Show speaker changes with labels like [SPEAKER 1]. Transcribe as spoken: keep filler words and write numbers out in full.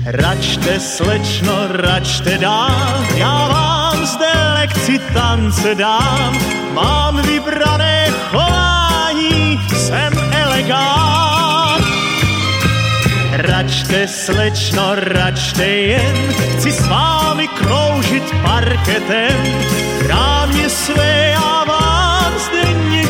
[SPEAKER 1] Račte, slečno, račte dál, já vám zde lekci tance dám. Mám vybrané chování, jsem elegant. Račte, slečno, račte jen, chci s vámi kroužit parketem. Krámě své já